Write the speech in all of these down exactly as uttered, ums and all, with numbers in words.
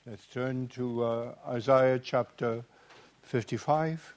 Let's turn to uh, Isaiah chapter fifty-five.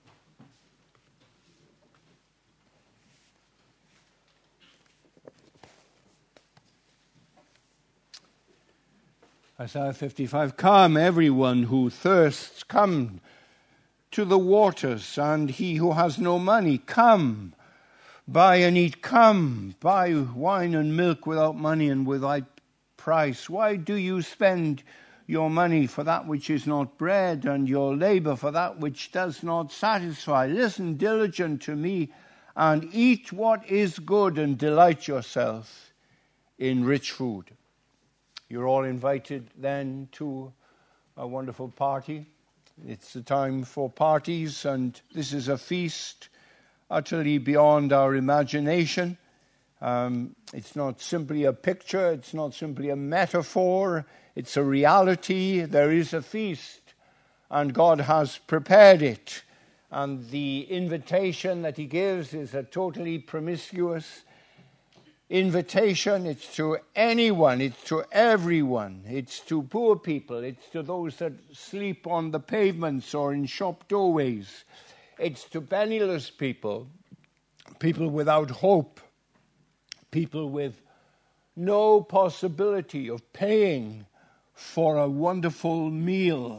Isaiah fifty-five, come everyone who thirsts, come to the waters, and he who has no money, come, buy and eat, come, buy wine and milk without money and without price. Why do you spend your money for that which is not bread, and your labor for that which does not satisfy? Listen diligent to me, and eat what is good, and delight yourself in rich food. You're all invited then to a wonderful party. It's the time for parties, and this is a feast utterly beyond our imagination. Um, it's not simply a picture, it's not simply a metaphor, it's a reality. There is a feast, and God has prepared it. And the invitation that he gives is a totally promiscuous invitation. It's to anyone, it's to everyone, it's to poor people, it's to those that sleep on the pavements or in shop doorways, it's to penniless people, people without hope, people with no possibility of paying for a wonderful meal.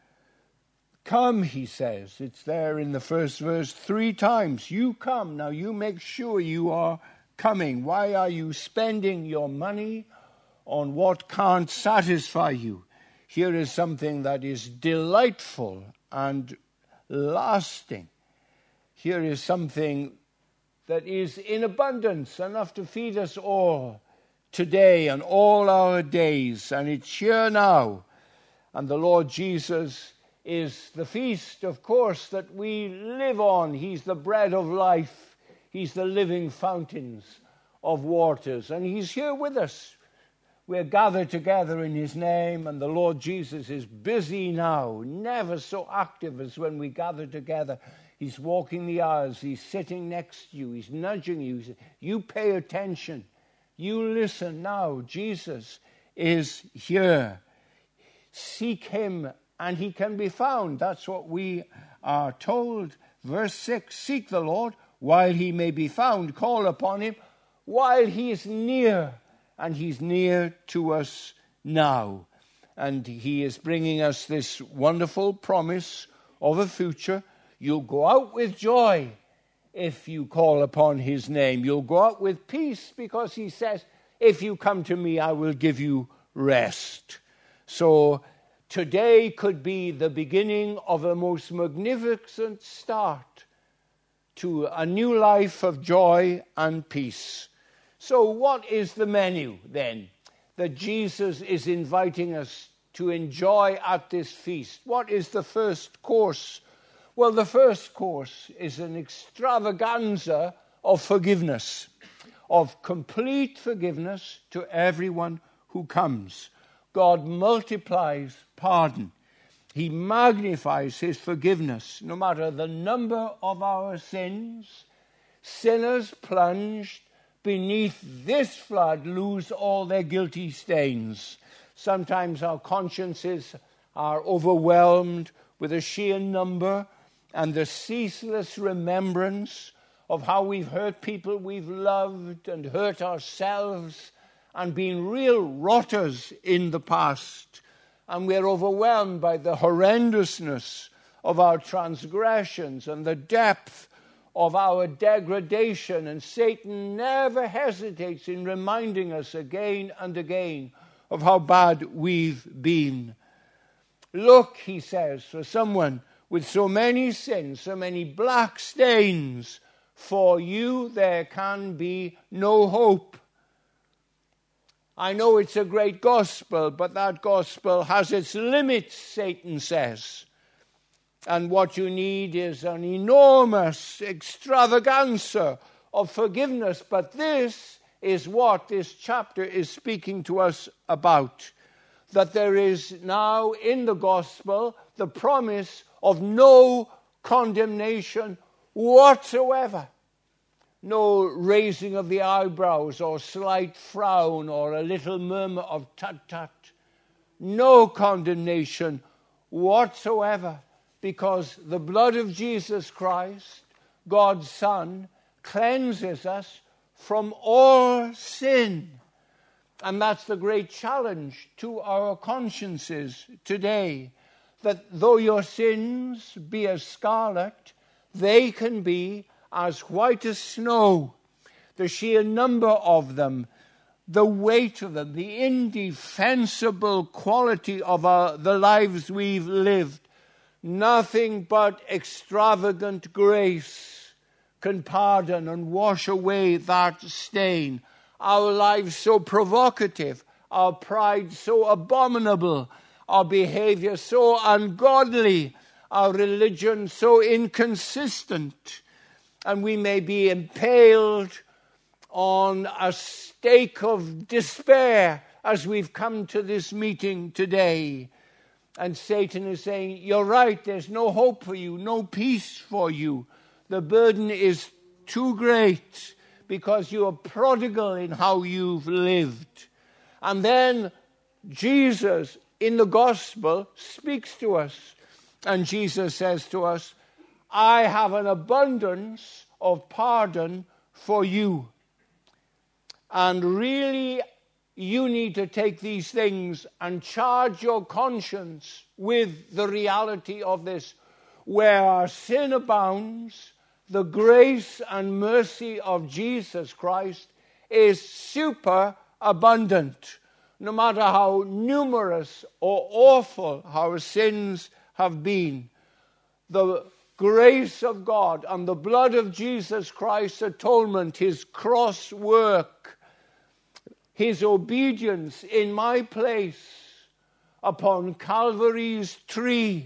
Come, he says, it's there in the first verse three times. You come, now you make sure you are coming. Why are you spending your money on what can't satisfy you? Here is something that is delightful and lasting. Here is something that is in abundance, enough to feed us all today and all our days. And it's here now. And the Lord Jesus is the feast, of course, that we live on. He's the bread of life. He's the living fountains of waters, and he's here with us. We're gathered together in his name, and the Lord Jesus is busy now, never so active as when we gather together. He's walking the aisles, he's sitting next to you, he's nudging you. He's, you pay attention, you listen now. Jesus is here. Seek him, and he can be found. That's what we are told. Verse six, seek the Lord while he may be found, call upon him while he is near, and he's near to us now. And he is bringing us this wonderful promise of a future. You'll go out with joy if you call upon his name. You'll go out with peace, because he says, if you come to me, I will give you rest. So today could be the beginning of a most magnificent start to a new life of joy and peace. So what is the menu then that Jesus is inviting us to enjoy at this feast? What is the first course? Well, the first course is an extravaganza of forgiveness, of complete forgiveness to everyone who comes. God multiplies pardon. He magnifies his forgiveness. No matter the number of our sins, sinners plunged beneath this flood lose all their guilty stains. Sometimes our consciences are overwhelmed with a sheer number and the ceaseless remembrance of how we've hurt people we've loved and hurt ourselves and been real rotters in the past. And we're overwhelmed by the horrendousness of our transgressions and the depth of our degradation. And Satan never hesitates in reminding us again and again of how bad we've been. Look, he says, for someone with so many sins, so many black stains, for you there can be no hope. I know it's a great gospel, but that gospel has its limits, Satan says. And what you need is an enormous extravaganza of forgiveness. But this is what this chapter is speaking to us about. That there is now in the gospel the promise of no condemnation whatsoever. No raising of the eyebrows or slight frown or a little murmur of tut-tut. no condemnation whatsoever, because the blood of Jesus Christ, God's Son, cleanses us from all sin. And that's the great challenge to our consciences today, that though your sins be as scarlet, they can be as white as snow. The sheer number of them, the weight of them, the indefensible quality of our, the lives we've lived, nothing but extravagant grace can pardon and wash away that stain. Our lives so provocative, our pride so abominable, our behavior so ungodly, our religion so inconsistent, and we may be impaled on a stake of despair as we've come to this meeting today. And Satan is saying, you're right, there's no hope for you, no peace for you. The burden is too great because you are prodigal in how you've lived. And then Jesus in the gospel speaks to us. And Jesus says to us, I have an abundance of pardon for you. And really, you need to take these things and charge your conscience with the reality of this. Where our sin abounds, the grace and mercy of Jesus Christ is super abundant. No matter how numerous or awful our sins have been, the grace of God and the blood of Jesus Christ's atonement, his cross work, his obedience in my place upon Calvary's tree,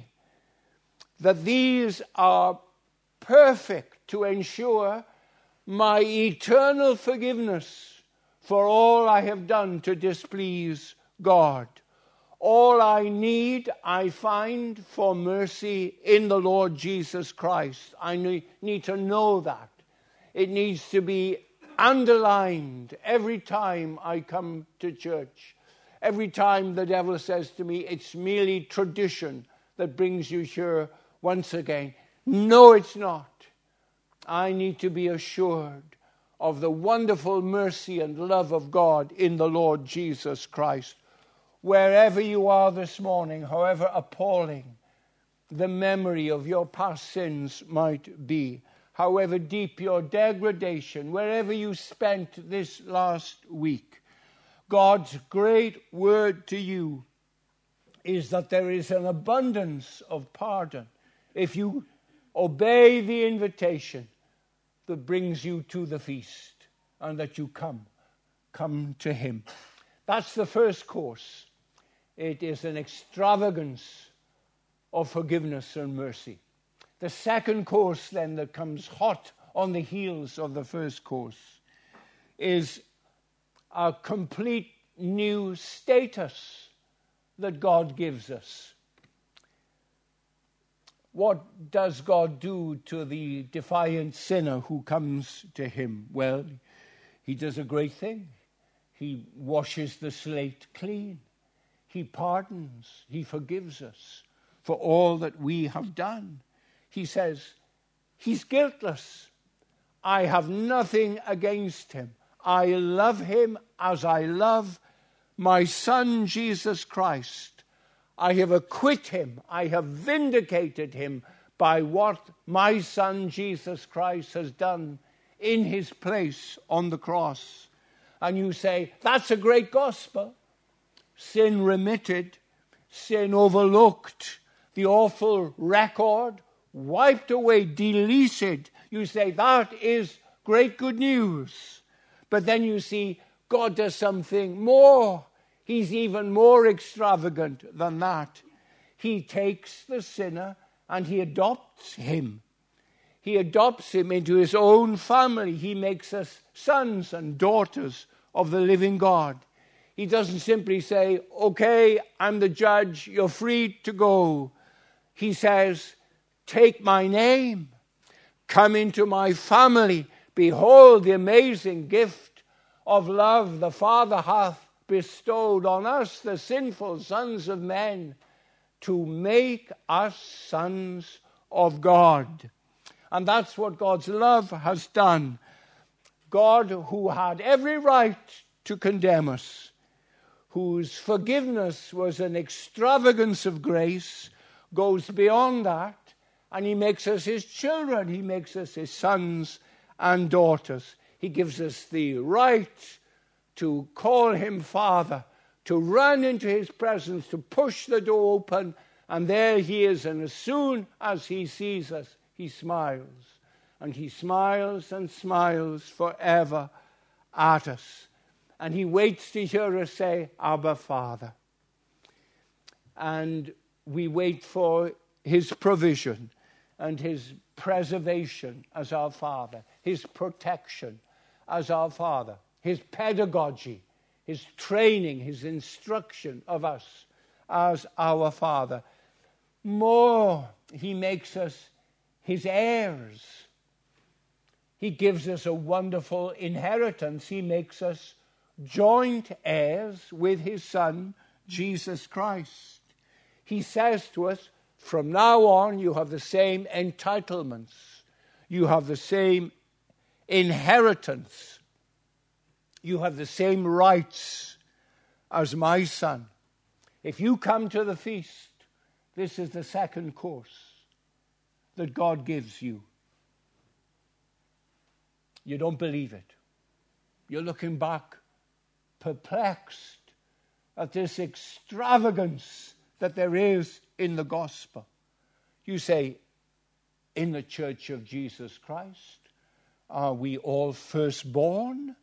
that these are perfect to ensure my eternal forgiveness for all I have done to displease God. All I need, I find for mercy in the Lord Jesus Christ. I need to know that. It needs to be underlined every time I come to church. Every time the devil says to me, it's merely tradition that brings you here once again. No, it's not. I need to be assured of the wonderful mercy and love of God in the Lord Jesus Christ. Wherever you are this morning, however appalling the memory of your past sins might be, however deep your degradation, wherever you spent this last week, God's great word to you is that there is an abundance of pardon if you obey the invitation that brings you to the feast, and that you come, come to him. That's the first course. It is an extravagance of forgiveness and mercy. The second course then that comes hot on the heels of the first course is a complete new status that God gives us. What does God do to the defiant sinner who comes to him? Well, he does a great thing. He washes the slate clean. He pardons. He forgives us for all that we have done. He says, he's guiltless. I have nothing against him. I love him as I love my Son, Jesus Christ. I have acquitted him. I have vindicated him by what my Son, Jesus Christ, has done in his place on the cross. And you say, that's a great gospel. Sin remitted, sin overlooked, the awful record wiped away, deleted. You say, that is great good news. But then you see, God does something more. He's even more extravagant than that. He takes the sinner and he adopts him. He adopts him into his own family. He makes us sons and daughters of the living God. He doesn't simply say, okay, I'm the judge, you're free to go. He says, take my name, come into my family. Behold the amazing gift of love the Father hath bestowed on us, the sinful sons of men, to make us sons of God. And that's what God's love has done. God, who had every right to condemn us, whose forgiveness was an extravagance of grace, goes beyond that, and he makes us his children. He makes us his sons and daughters. He gives us the right to call him Father, to run into his presence, to push the door open, and there he is. And as soon as he sees us, he smiles. And he smiles and smiles forever at us. And he waits to hear us say, Abba, Father. And we wait for his provision and his preservation as our Father, his protection as our Father, his pedagogy, his training, his instruction of us as our Father. More, he makes us his heirs. He gives us a wonderful inheritance. He makes us joint heirs with his Son, Jesus Christ. He says to us, from now on, you have the same entitlements. You have the same inheritance. You have the same rights as my son. If you come to the feast, this is the second course that God gives you. You don't believe it. You're looking back, perplexed at this extravagance that there is in the gospel. You say, in the church of Jesus Christ, are we all firstborn?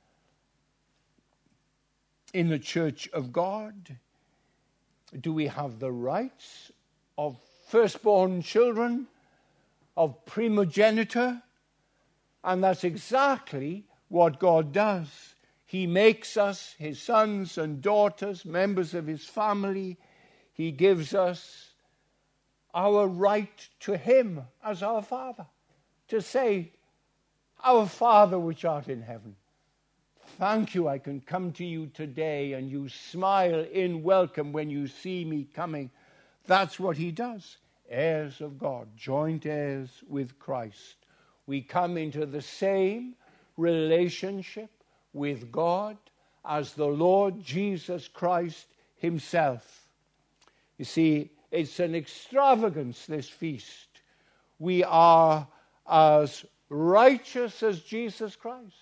In the church of God, do we have the rights of firstborn children, of primogeniture? And that's exactly what God does. He makes us his sons and daughters, members of his family. He gives us our right to him as our Father, to say, Our Father which art in heaven, thank you I can come to you today, and you smile in welcome when you see me coming. That's what he does. Heirs of God, joint heirs with Christ. We come into the same relationship with God as the Lord Jesus Christ himself. You see, it's an extravagance, this feast. We are as righteous as Jesus Christ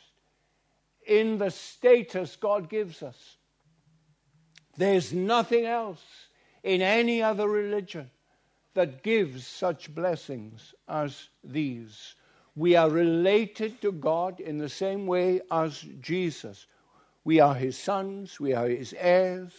in the status God gives us. There's nothing else in any other religion that gives such blessings as these. We are related to God in the same way as Jesus. We are his sons, we are his heirs,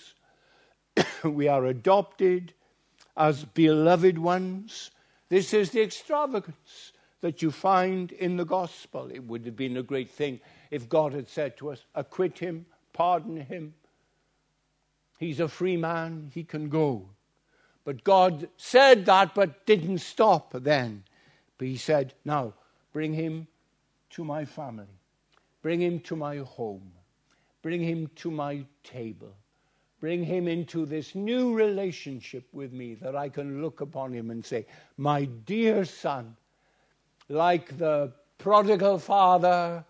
we are adopted as beloved ones. This is the extravagance that you find in the gospel. It would have been a great thing if God had said to us, acquit him, pardon him. He's a free man, he can go. But God said that, but didn't stop then. But he said, now, bring him to my family. Bring him to my home. Bring him to my table. Bring him into this new relationship with me that I can look upon him and say, my dear son, like the prodigal father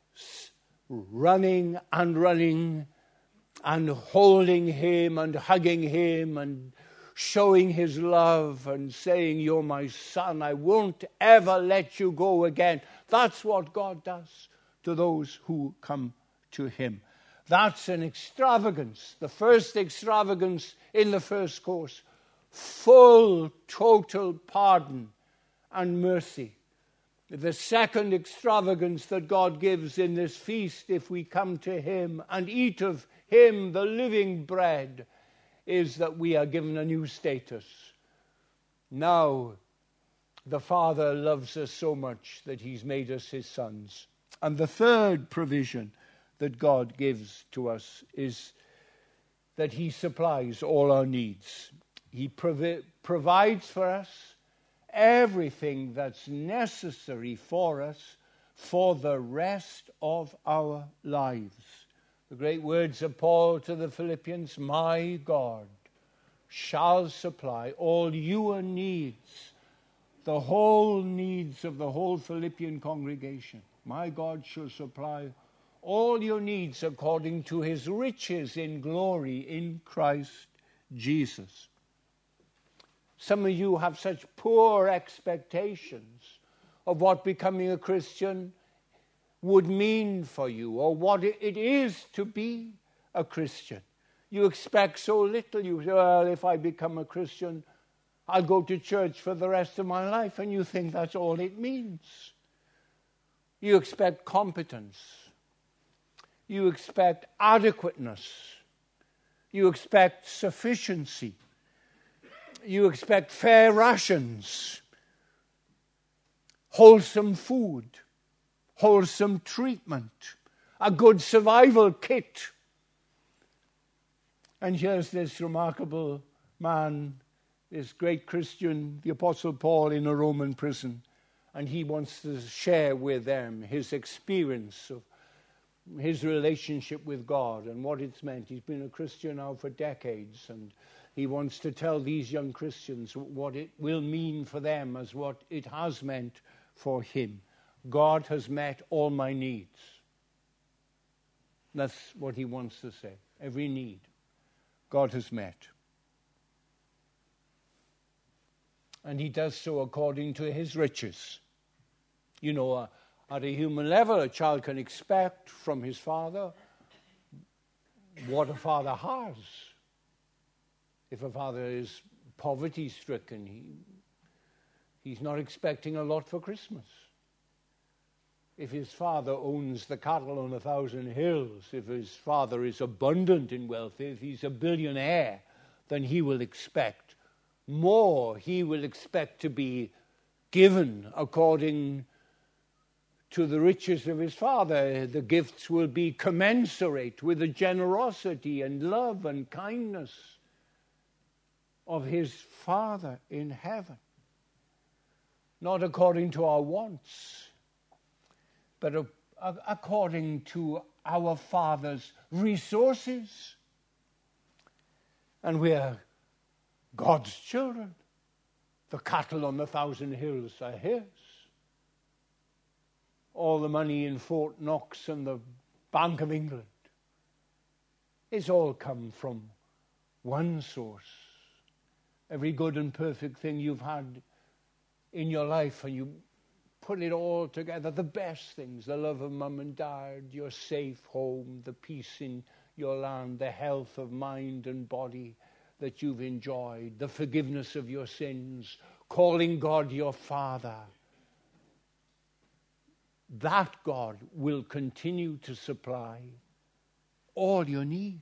running and running and holding him and hugging him and showing his love and saying, you're my son, I won't ever let you go again. That's what God does to those who come to him. That's an extravagance. The first extravagance in the first course. Full, total pardon and mercy. The second extravagance that God gives in this feast, if we come to him and eat of him, the living bread, is that we are given a new status. Now, the Father loves us so much that he's made us his sons. And the third provision that God gives to us is that he supplies all our needs. He provi- provides for us everything that's necessary for us for the rest of our lives. The great words of Paul to the Philippians, my God shall supply all your needs, the whole needs of the whole Philippian congregation. My God shall supply all your needs according to his riches in glory in Christ Jesus. Some of you have such poor expectations of what becoming a Christian would mean for you, or what it is to be a Christian. You expect so little. You say, well, if I become a Christian, I'll go to church for the rest of my life, and you think that's all it means. You expect competence. You expect adequateness. You expect sufficiency. You expect fair rations, wholesome food, wholesome treatment, a good survival kit. And here's this remarkable man, this great Christian, the Apostle Paul, in a Roman prison, and he wants to share with them his experience of his relationship with God and what it's meant. He's been a Christian now for decades, and he wants to tell these young Christians what it will mean for them as what it has meant for him. God has met all my needs. That's what he wants to say. Every need God has met. And he does so according to his riches. You know, uh, at a human level, a child can expect from his father what a father has. If a father is poverty-stricken, he, he's not expecting a lot for Christmas. If his father owns the cattle on a thousand hills, if his father is abundant in wealth, if he's a billionaire, then he will expect more. He will expect to be given according to the riches of his father. The gifts will be commensurate with the generosity and love and kindness of his Father in heaven. Not according to our wants, but a, a, according to our Father's resources. And we are God's children. The cattle on the thousand hills are his. All the money in Fort Knox and the Bank of England, it's all come from one source. Every good and perfect thing you've had in your life, and you put it all together, the best things, the love of mum and dad, your safe home, the peace in your land, the health of mind and body that you've enjoyed, the forgiveness of your sins, calling God your Father. That God will continue to supply all your needs.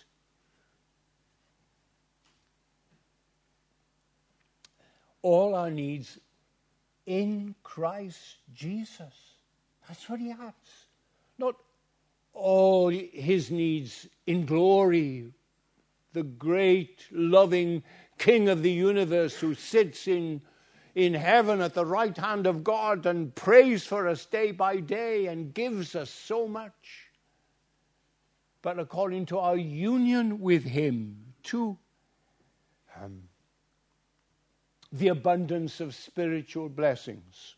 All our needs in Christ Jesus. That's what he has. Not all his needs in glory. The great, loving King of the universe who sits in, in heaven at the right hand of God and prays for us day by day and gives us so much. But according to our union with him, too. Um, the abundance of spiritual blessings.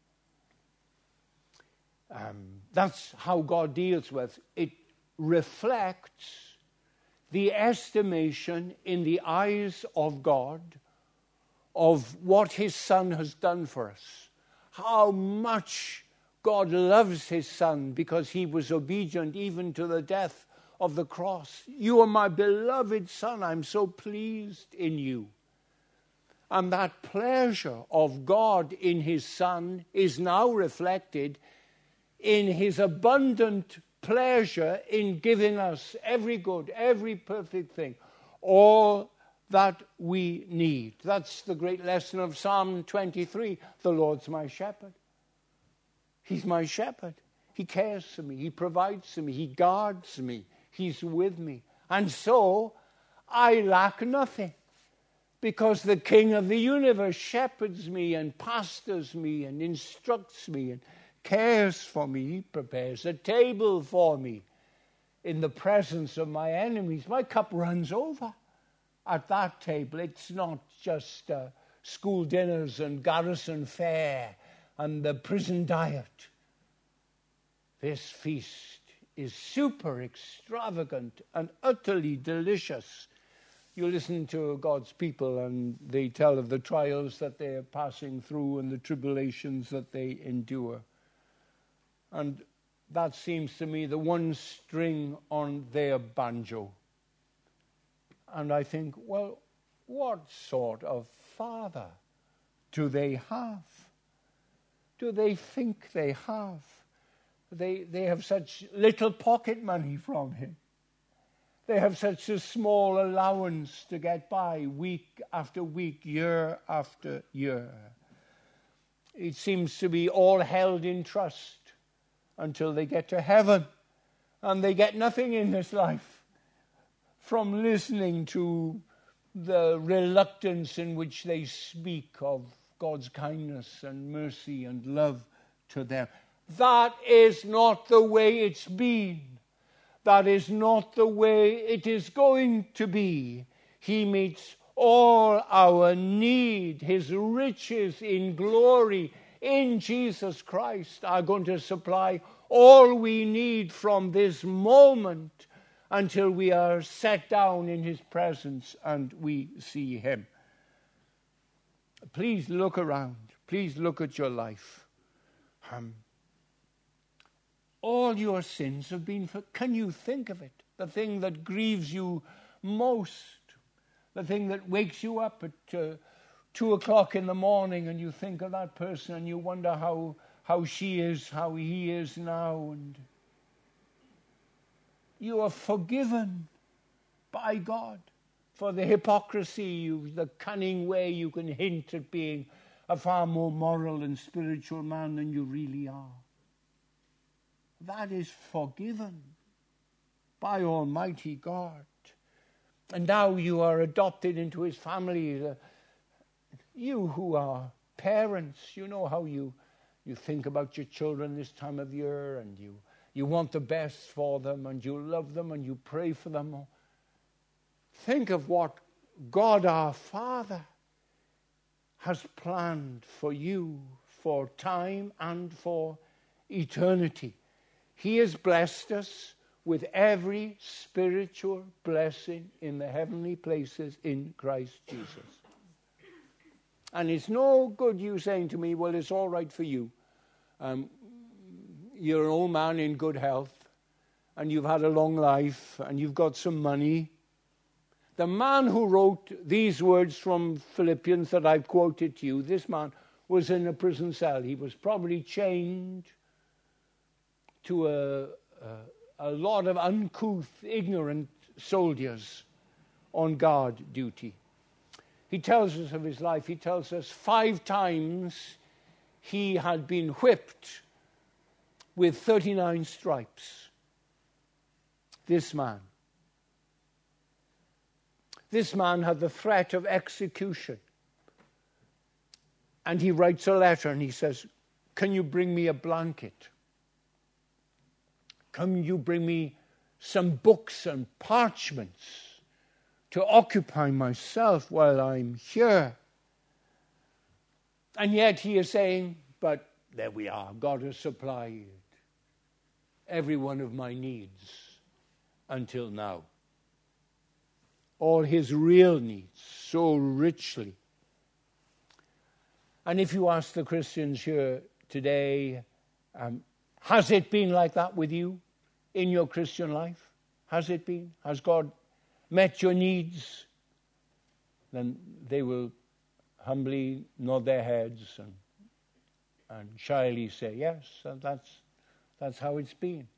Um, that's how God deals with it. Reflects the estimation in the eyes of God of what his Son has done for us. How much God loves his Son because he was obedient even to the death of the cross. You are my beloved Son. I'm so pleased in you. And that pleasure of God in his Son is now reflected in his abundant pleasure in giving us every good, every perfect thing, all that we need. That's the great lesson of Psalm twenty-three. The Lord's my shepherd. He's my shepherd. He cares for me. He provides for me. He guards me. He's with me. And so I lack nothing. Because the King of the universe shepherds me and pastors me and instructs me and cares for me. He prepares a table for me in the presence of my enemies, my cup runs over at that table. It's not just uh, school dinners and garrison fare and the prison diet. This feast is super extravagant and utterly delicious. You listen to God's people and they tell of the trials that they are passing through and the tribulations that they endure. And that seems to me the one string on their banjo. And I think, well, what sort of father do they have? Do they think they have? They, they have such little pocket money from him. They have such a small allowance to get by week after week, year after year. It seems to be all held in trust until they get to heaven, and they get nothing in this life from listening to the reluctance in which they speak of God's kindness and mercy and love to them. That is not the way it's been. That is not the way it is going to be. He meets all our need. His riches in glory in Jesus Christ are going to supply all we need from this moment until we are set down in his presence and we see him. Please look around. Please look at your life. Um, all your sins have been for. Can you think of it? The thing that grieves you most, the thing that wakes you up at uh, two o'clock in the morning and you think of that person and you wonder how how she is, how he is now, and you are forgiven by God for the hypocrisy, you, the cunning way you can hint at being a far more moral and spiritual man than you really are. That is forgiven by Almighty God. And now you are adopted into his family. Uh, you who are parents, you know how you, you think about your children this time of year, and you, you want the best for them, and you love them, and you pray for them. Think of what God our Father has planned for you for time and for eternity. He has blessed us with every spiritual blessing in the heavenly places in Christ Jesus. And it's no good you saying to me, well, it's all right for you. Um, you're an old man in good health, and you've had a long life, and you've got some money. The man who wrote these words from Philippians that I've quoted to you, this man was in a prison cell. He was probably chained to a, a, a lot of uncouth, ignorant soldiers on guard duty. He tells us of his life. He tells us five times he had been whipped with thirty-nine stripes. This man. This man had the threat of execution. And he writes a letter and he says, can you bring me a blanket? Can you bring me some books and parchments to occupy myself while I'm here? And yet he is saying, but there we are. God has supplied every one of my needs until now. All his real needs so richly. And if you ask the Christians here today, um, has it been like that with you in your Christian life? Has it been? Has God met your needs? Then they will humbly nod their heads and, and shyly say, yes, that's, that's how it's been.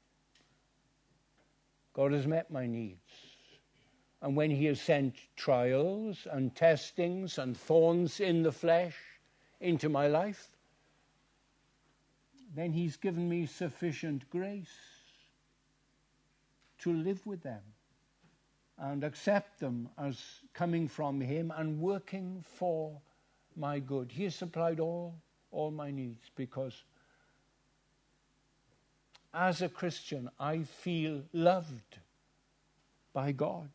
God has met my needs. And when he has sent trials and testings and thorns in the flesh into my life, then he's given me sufficient grace to live with them and accept them as coming from him and working for my good. He has supplied all, all my needs because as a Christian, I feel loved by God.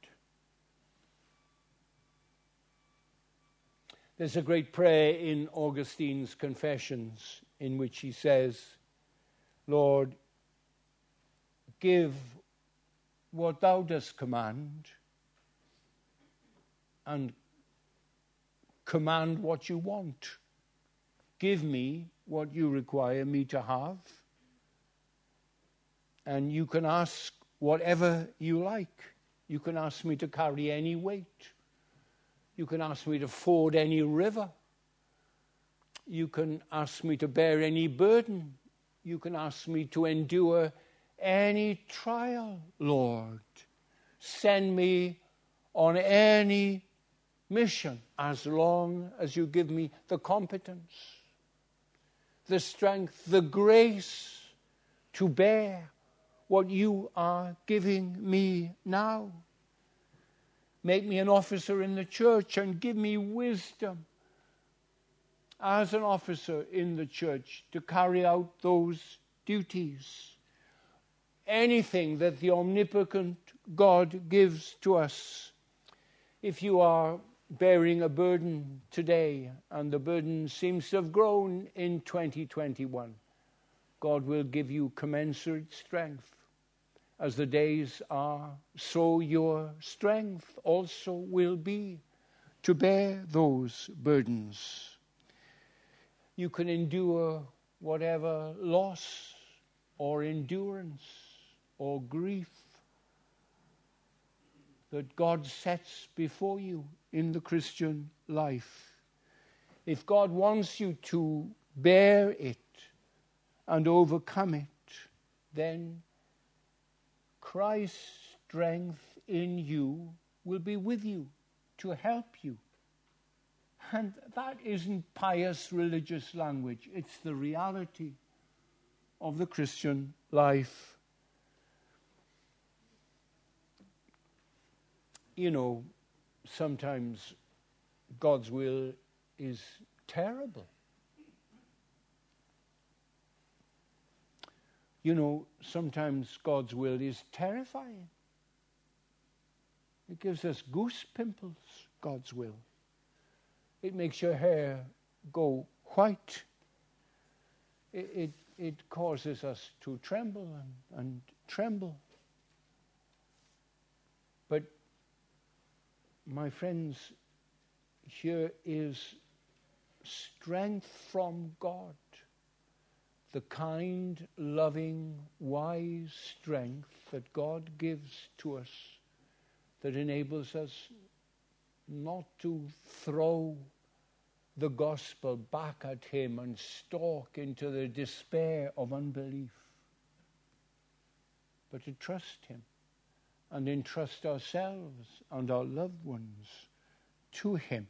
There's a great prayer in Augustine's Confessions in which he says, Lord, give what thou dost command, and command what you want. Give me what you require me to have, and you can ask whatever you like. You can ask me to carry any weight. You can ask me to ford any river. You can ask me to bear any burden. You can ask me to endure any trial, Lord. Send me on any mission as long as you give me the competence, the strength, the grace to bear what you are giving me now. Make me an officer in the church and give me wisdom as an officer in the church to carry out those duties. Anything that the omnipotent God gives to us. If you are bearing a burden today and the burden seems to have grown in twenty twenty-one, God will give you commensurate strength. As the days are, so your strength also will be to bear those burdens. You can endure whatever loss or endurance or grief that God sets before you in the Christian life. If God wants you to bear it and overcome it, then Christ's strength in you will be with you to help you. And that isn't pious religious language. It's the reality of the Christian life. You know, sometimes God's will is terrible. You know, sometimes God's will is terrifying. It gives us goose pimples, God's will. It makes your hair go white. It, it, it causes us to tremble and, and tremble. But, my friends, here is strength from God. The kind, loving, wise strength that God gives to us that enables us not to throw the gospel back at him and stalk into the despair of unbelief, but to trust him and entrust ourselves and our loved ones to him.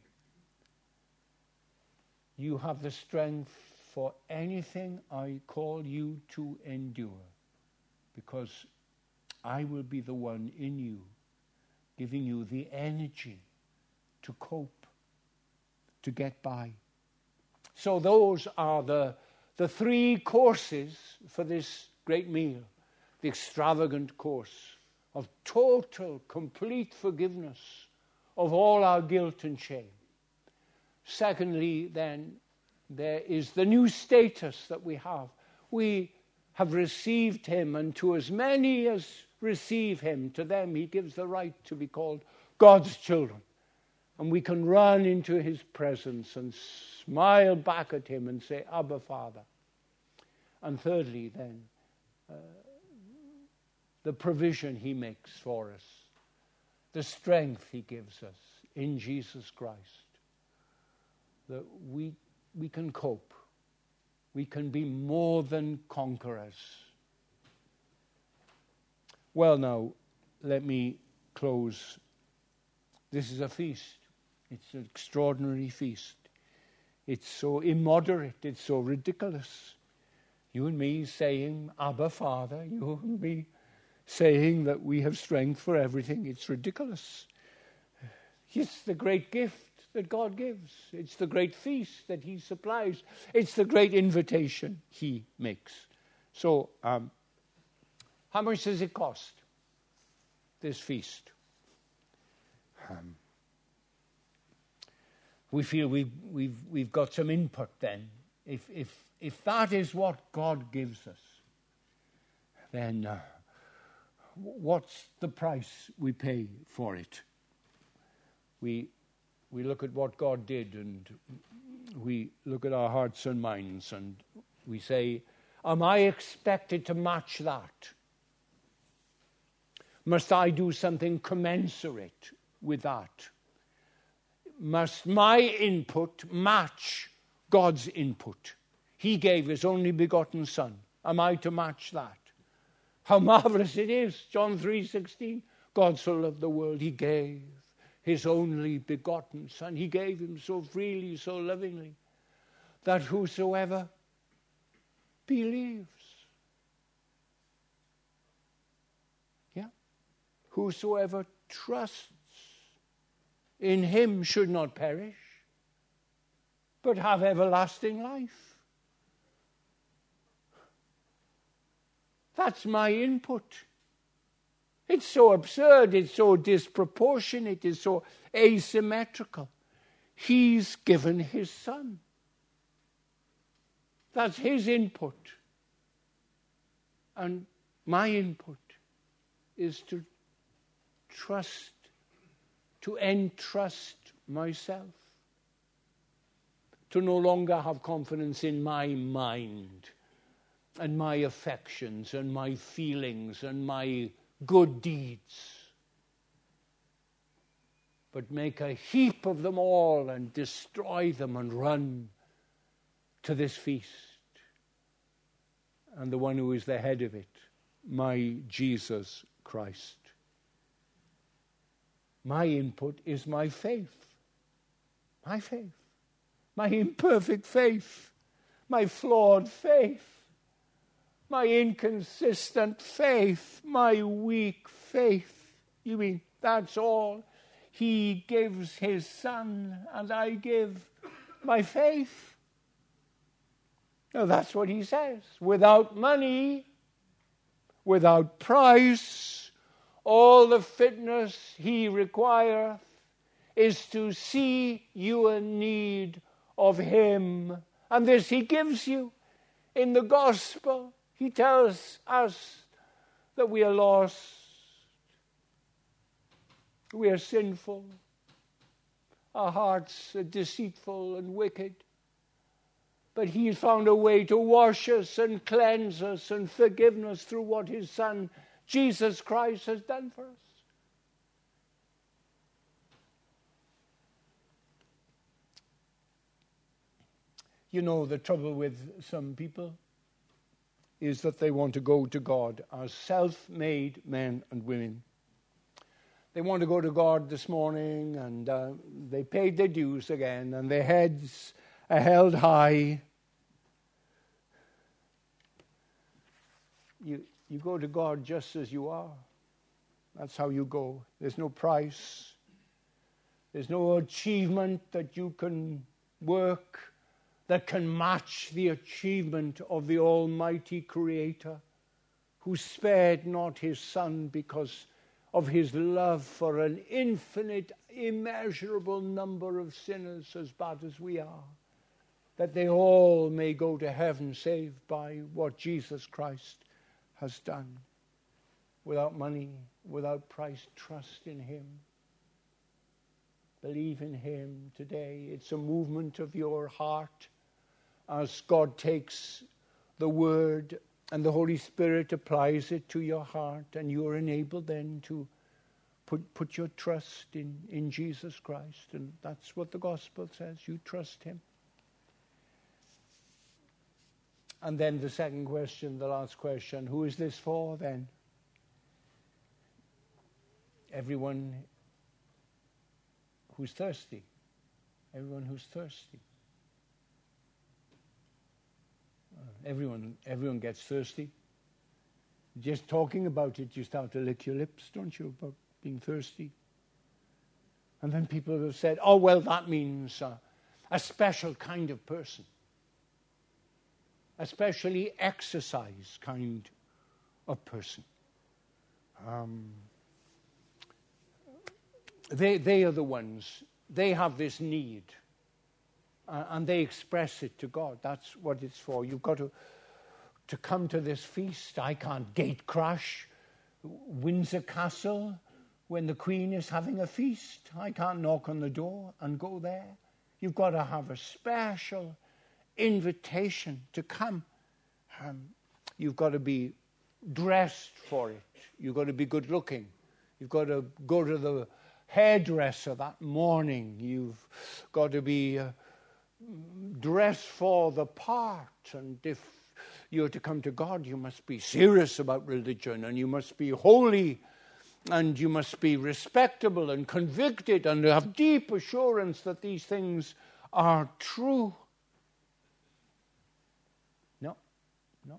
You have the strength for anything I call you to endure, because I will be the one in you, giving you the energy to cope, to get by. So those are the, the three courses for this great meal, the extravagant course of total, complete forgiveness of all our guilt and shame. Secondly, then, there is the new status that we have. We have received him, and to as many as receive him, to them he gives the right to be called God's children. And we can run into his presence and smile back at him and say, Abba, Father. And thirdly, then, uh, the provision he makes for us, the strength he gives us in Jesus Christ, that we we can cope. We can be more than conquerors. Well, now, let me close. This is a feast. It's an extraordinary feast. It's so immoderate. It's so ridiculous. You and me saying, Abba, Father. You and me saying that we have strength for everything. It's ridiculous. It's the great gift that God gives. It's the great feast that he supplies. It's the great invitation he makes. So, um, How much does it cost, this feast? Um, we feel we've, we've, we've got some input then. If, if, if that is what God gives us, then uh, what's the price we pay for it? We, we look at what God did, and we look at our hearts and minds, and we say, am I expected to match that? Must I do something commensurate with that? Must my input match God's input? He gave his only begotten Son. Am I to match that? How marvelous it is, John three sixteen. God so loved the world, he gave his only begotten Son. He gave him so freely, so lovingly, that whosoever believes, yeah, whosoever trusts in him should not perish, but have everlasting life. That's my input. It's so absurd, it's so disproportionate, it's so asymmetrical. He's given his Son. That's his input. And my input is to trust, to entrust myself, to no longer have confidence in my mind and my affections and my feelings and my good deeds, but make a heap of them all and destroy them and run to this feast. And the one who is the head of it, my Jesus Christ. My input is my faith. My faith. My imperfect faith. My flawed faith. My inconsistent faith. My weak faith. You mean that's all? He gives his Son and I give my faith. No, that's what he says. Without money, without price, all the fitness he requireth is to see you in need of him. And this he gives you in the gospel. He tells us that we are lost, we are sinful, our hearts are deceitful and wicked. But he's found a way to wash us and cleanse us and forgive us through what his Son, Jesus Christ, has done for us. You know, the trouble with some people is that they want to go to God as self-made men and women. They want to go to God this morning, and uh, they paid their dues again, and their heads are held high. You, you go to God just as you are. That's how you go. There's no price. There's no achievement that you can work that can match the achievement of the Almighty Creator, who spared not his Son because of his love for an infinite, immeasurable number of sinners as bad as we are, that they all may go to heaven saved by what Jesus Christ has done. Without money, without price, trust in him. Believe in him today. It's a movement of your heart as God takes the word and the Holy Spirit applies it to your heart, and you're enabled then to put, put your trust in, in Jesus Christ. And that's what the gospel says. You trust him. And then the second question, the last question, who is this for then? Everyone who's thirsty. Everyone who's thirsty. Everyone, everyone gets thirsty. Just talking about it, you start to lick your lips, don't you, about being thirsty? And then people have said, oh, well, that means uh, a special kind of person. A specially exercised kind of person. Um, they, they are the ones, they have this need, uh, and they express it to God. That's what it's for. You've got to, to come to this feast. I can't gate crash Windsor Castle when the Queen is having a feast. I can't knock on the door and go there. You've got to have a special invitation to come. Um, you've got to be dressed for it. You've got to be good looking. You've got to go to the hairdresser that morning. You've got to be uh, dressed for the part. And if you're to come to God, you must be serious about religion, and you must be holy, and you must be respectable and convicted and have deep assurance that these things are true. No, no.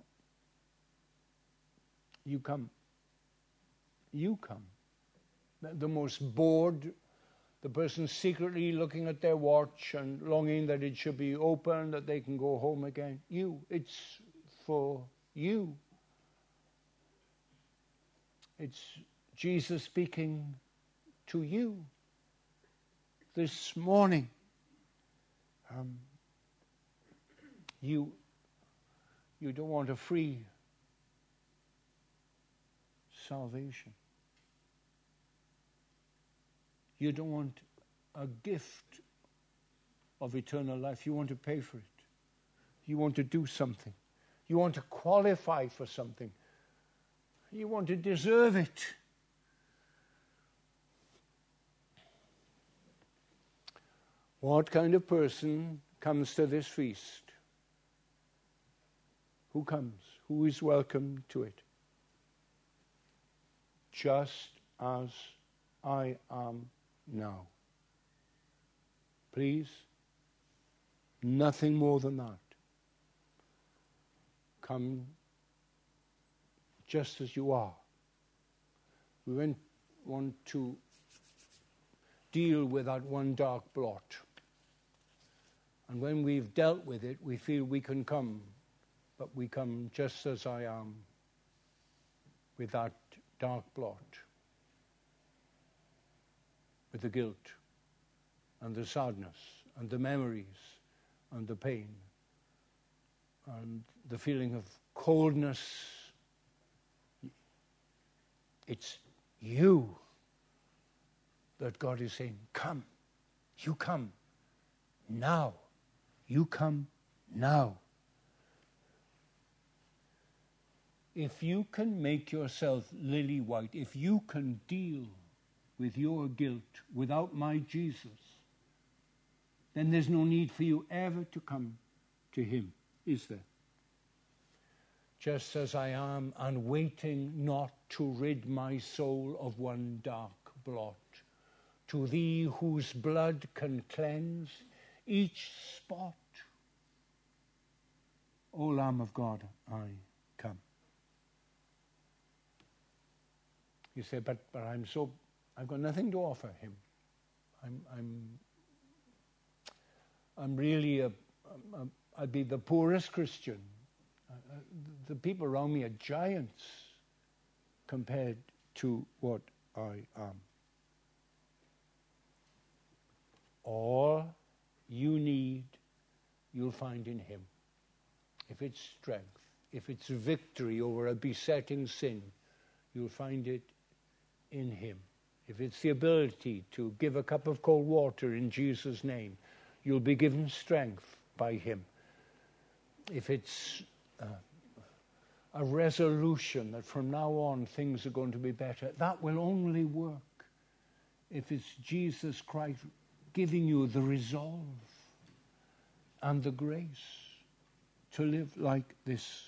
You come. You come. The, the most bored, the person secretly looking at their watch and longing that it should be open, that they can go home again. You. It's for you. It's Jesus speaking to you this morning. Um, you, you don't want a free salvation. You don't want a gift of eternal life. You want to pay for it. You want to do something. You want to qualify for something. You want to deserve it. What kind of person comes to this feast? Who comes? Who is welcome to it? Just as I am now. Please, nothing more than that. Come just as you are. We went, want to deal with that one dark blot. And when we've dealt with it, we feel we can come, but we come just as I am, with that dark blot, with the guilt and the sadness and the memories and the pain and the feeling of coldness. It's you that God is saying, come, you come now. You come now. If you can make yourself lily white, if you can deal with your guilt without my Jesus, then there's no need for you ever to come to him, is there? Just as I am, and waiting not to rid my soul of one dark blot, to thee whose blood can cleanse each spot. O Lamb of God, I come. You say, but, but I'm so, I've got nothing to offer him. I'm, I'm, I'm really a, a, a I'd be the poorest Christian. Uh, the people around me are giants compared to what I am. All you need, you'll find in him. If it's strength, if it's victory over a besetting sin, you'll find it in him. If it's the ability to give a cup of cold water in Jesus' name, you'll be given strength by him. If it's uh, a resolution that from now on things are going to be better, that will only work if it's Jesus Christ giving you the resolve and the grace to live like this.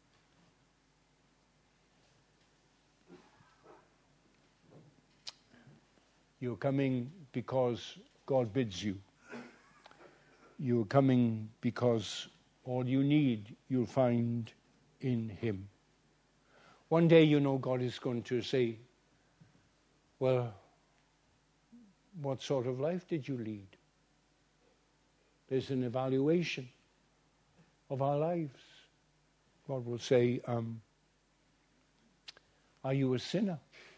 You're coming because God bids you. You're coming because all you need, you'll find in him. One day, you know, God is going to say, well, what sort of life did you lead? There's an evaluation of our lives. God will say, um, Are you a sinner?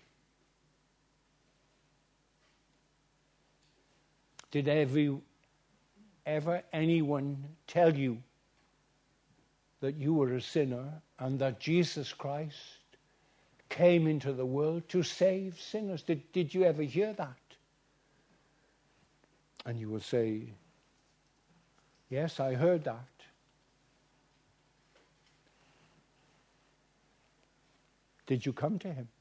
Did every, ever anyone tell you that you were a sinner and that Jesus Christ came into the world to save sinners? Did, did you ever hear that? And you will say, yes, I heard that. Did you come to him?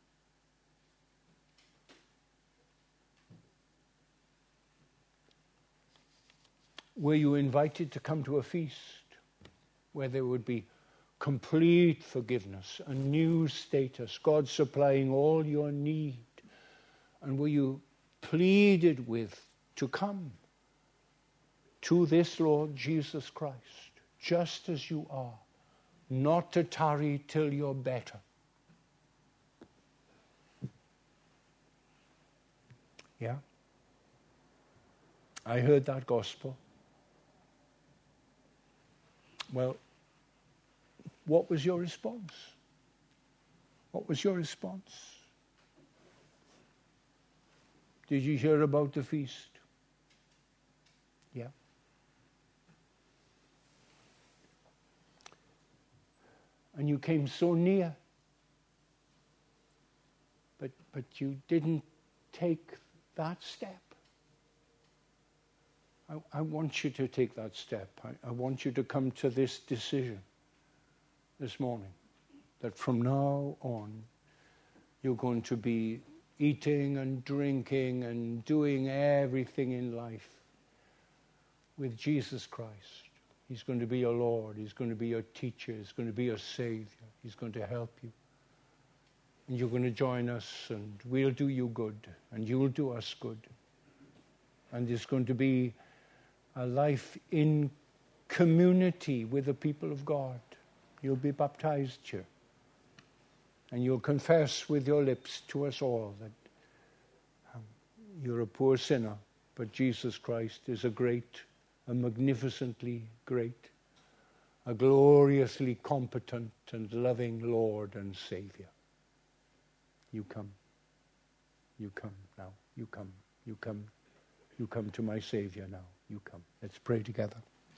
Were you invited to come to a feast where there would be complete forgiveness, a new status, God supplying all your need? And were you pleaded with to come to this Lord Jesus Christ, just as you are, not to tarry till you're better? Yeah? I heard that gospel. Well, what was your response? What was your response? Did you hear about the feast? Yeah. And you came so near, but but you didn't take that step. I, I want you to take that step. I, I want you to come to this decision this morning, that from now on you're going to be eating and drinking and doing everything in life with Jesus Christ. He's going to be your Lord. He's going to be your teacher. He's going to be your Savior. He's going to help you. And you're going to join us, and we'll do you good, and you'll do us good. And it's going to be a life in community with the people of God. You'll be baptized here. And you'll confess with your lips to us all that um, you're a poor sinner, but Jesus Christ is a great, a magnificently great, a gloriously competent and loving Lord and Savior. You come. You come now. You come. You come. You come to my Savior now. You come. Let's pray together.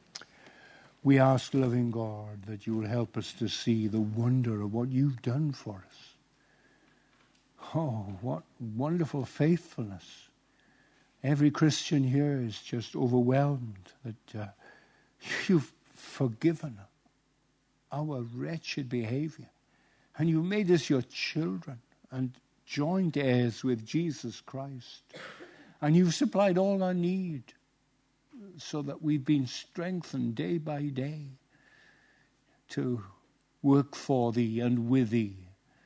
We ask, loving God, that you will help us to see the wonder of what you've done for us. Oh, what wonderful faithfulness. Every Christian here is just overwhelmed that uh, you've forgiven our wretched behavior. And you've made us your children and joint heirs with Jesus Christ. And you've supplied all our need so that we've been strengthened day by day to work for thee and with thee.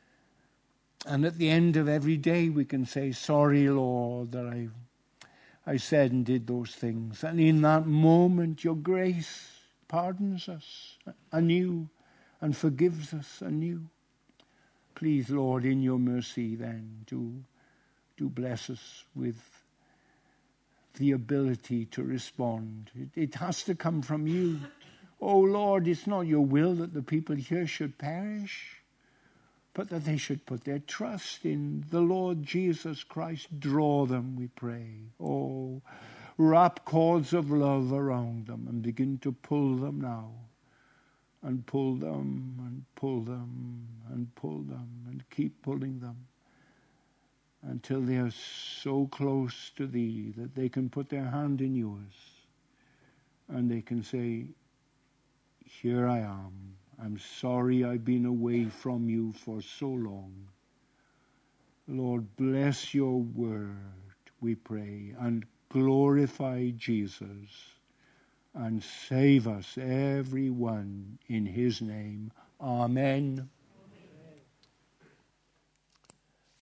And at the end of every day we can say, sorry, Lord, that I, I said and did those things. And in that moment your grace pardons us anew and forgives us anew. Please, Lord, in your mercy then, do, do bless us with the ability to respond. It, it has to come from you. Oh, Lord, it's not your will that the people here should perish, but that they should put their trust in the Lord Jesus Christ. Draw them, we pray. Oh, wrap cords of love around them and begin to pull them now. And pull them, and pull them, and pull them, and keep pulling them until they are so close to thee that they can put their hand in yours and they can say, here I am. I'm sorry I've been away from you for so long. Lord, bless your word, we pray, and glorify Jesus. And save us, everyone, in his name. Amen.